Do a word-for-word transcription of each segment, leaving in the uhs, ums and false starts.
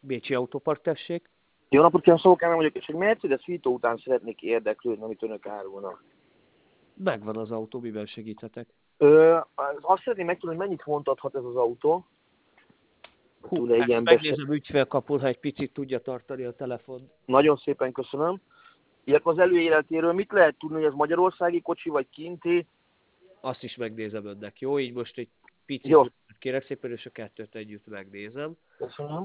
Bécsi Autópark, tessék. Jó napot kívánok, Szabó vagyok, és egy Mercedes Vito után szeretnék érdeklődni, amit önök árulnak. Megvan az autó, miben segíthetek? Ö, azt szeretném megtudni, hogy mennyit vontathat ez az autó. Hú, ezt megnézem ügyfélkapun, ha egy picit tudja tartani a telefont. Nagyon szépen köszönöm. Illetve az előéletéről mit lehet tudni, hogy ez magyarországi kocsi, vagy kinti? Azt is megnézem önnek, jó? Így most egy picit jó. Kérek szépen, és a kettőt együtt megnézem. Köszönöm.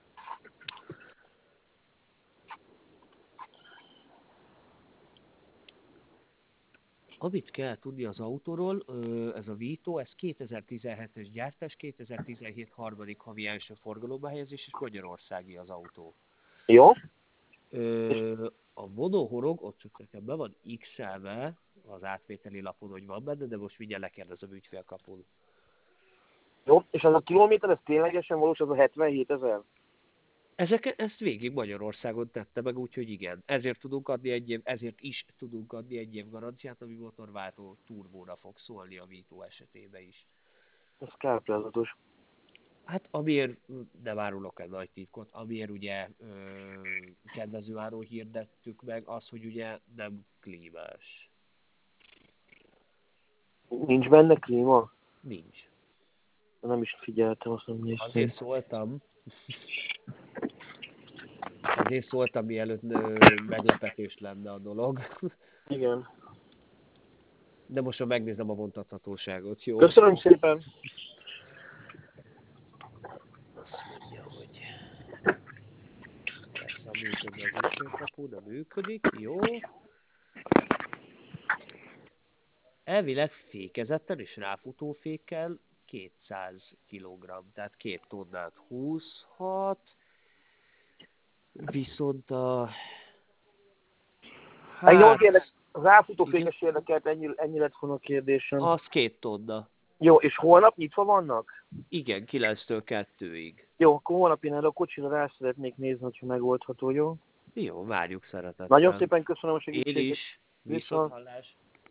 Amit kell tudni az autóról, ez a Vito, ez kétezer-tizenhetes gyártás, kétezer-tizenhét harmadik havi első forgalomba helyezés, és magyarországi az autó. Jó. A monohorog, ott csak nekem be van x-elve az átvételi lapon, hogy van benne, de most mindjárt lekérdezem ügyfélkapun. Jó, és az a kilométer, ez ténylegesen valós, az a hetvenhét ezer? Ezek, ezt végig Magyarországon tette meg, úgyhogy igen. Ezért tudunk adni egy év, ezért is tudunk adni egy év garanciát, ami motorváltó turbóra fog szólni a Vito esetében is. Ez kárprázatos. Hát amiért, nem árulok egy nagy titkot, amiért ugye ö, kedvező áron hirdettük meg, az, hogy ugye nem klímás. Nincs benne klíma? Nincs. Nem is figyeltem, azt nem néztem. Azért szóltam. Azért szóltam, mielőtt meglepetés lenne a dolog. Igen. De most már megnézem a vontathatóságot, jó? Köszönöm szépen! Azt mondja, hogy persze a működő az ügyfélkapu, de működik, jó? Elvileg fékezettel és ráfutófékkel kétszáz kilogramm, tehát két tonnát húzhat. Viszont a... Hát... Jól érdek, az ráfutófékes érdekelt, ennyi, ennyi lett volna a kérdésem. Az két tonna. Jó, és holnap nyitva vannak? Igen, kilenctől kettőig. Jó, akkor holnap én erre a kocsira rá szeretnék nézni, hogyha megoldható, jó? Jó, várjuk szeretettel. Nagyon szépen köszönöm a segítséget. Én is. Viszont hallás.